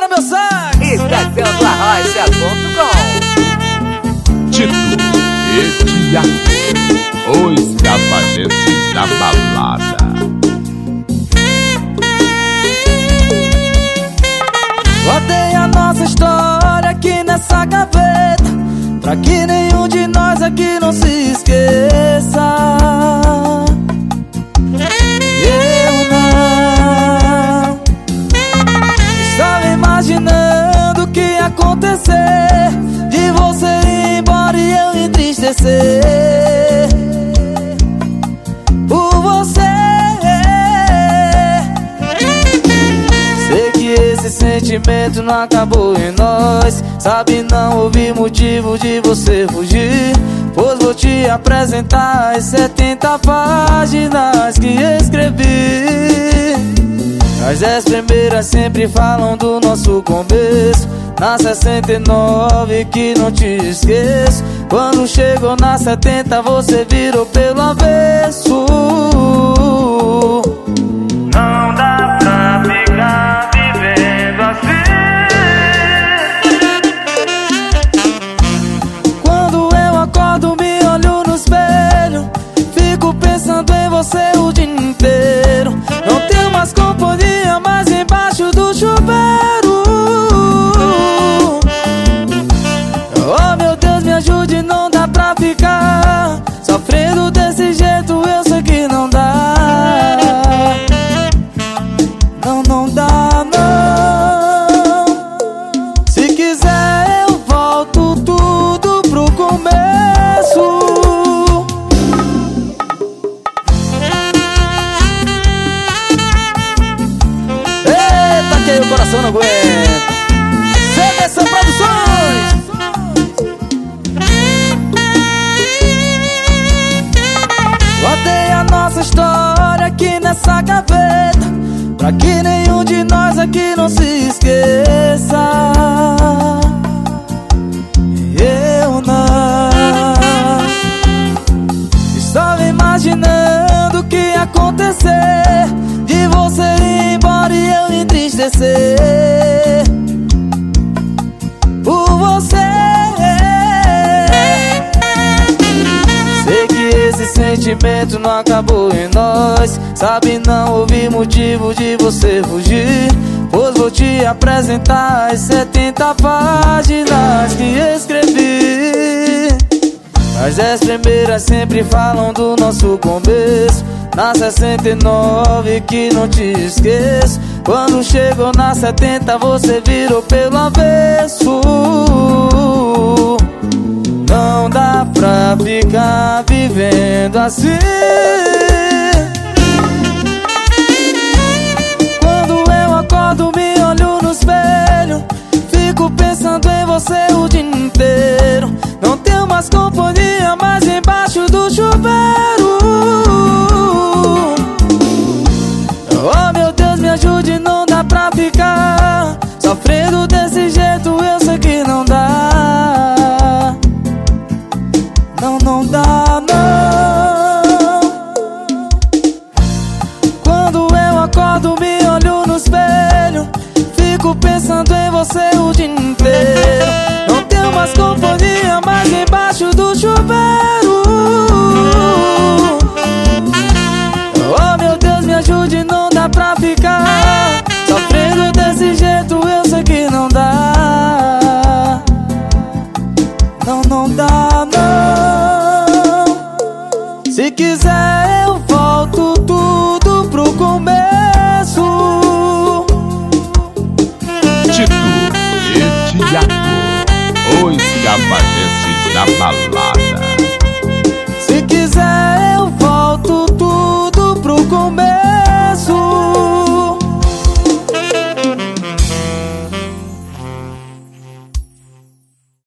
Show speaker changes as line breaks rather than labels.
meu sangue.
Estaçãodoarrocha.com.
Tito e Tiago, os cavalentes da balada.
Guardei a nossa história aqui nessa gaveta, pra que nenhum de nós aqui não se esqueça. Eu não estava imaginando o que ia acontecer, de você ir embora e eu entristecer por você. Sei que esse sentimento não acabou em nós, sabe, não houve motivo de você fugir, pois vou te apresentar as 70 páginas que escrevi. As 10 primeiras sempre falam do nosso começo, na 69 que não te esqueço. Quando chegou na 70 você virou pelo avesso. Não dá pra ficar vivendo assim. Quando eu acordo me olho no espelho, fico pensando em você o dia inteiro. Não tenho mais companhia, mas embaixo do chuveiro. Oh meu Deus, me ajude, não dá pra ficar sofrendo desse jeito, eu sei que não dá. Não dá não. Se quiser eu volto tudo pro começo. Eita, que aí o coração não aguenta. Seleção Produções. Guardei a nossa história aqui nessa gaveta, pra que nenhum de nós aqui não se esqueça. Eu não estava imaginando o que ia acontecer, de você ir embora e eu entristecer por você. Sei que esse sentimento não acabou em nós, sabe, não houve motivo de você fugir, pois vou te apresentar as 70 páginas que escrevi. As 10 primeiras sempre falam do nosso começo, na 69 que não te esqueço. Quando chegou na 70 você virou pelo avesso. Não dá pra ficar vivendo assim. Quando eu acordo me olho no espelho, fico pensando em você o dia inteiro. Não tenho mais companhia, mas embaixo do chuveiro. Oh meu Deus, me ajude, não dá pra ficar sofrendo desse jeito, eu sei que não dá. Não dá não. Quando eu acordo me olho no espelho, fico pensando em você o dia inteiro. Não tenho mais companhia, mas embaixo do chuveiro. Oh meu Deus, me ajude, não dá pra ficar sofrendo desse jeito, eu sei que não dá. Não dá não. Se quiser eu volto tudo pro começo.
Tito e Tiago, os cavalentes da balada.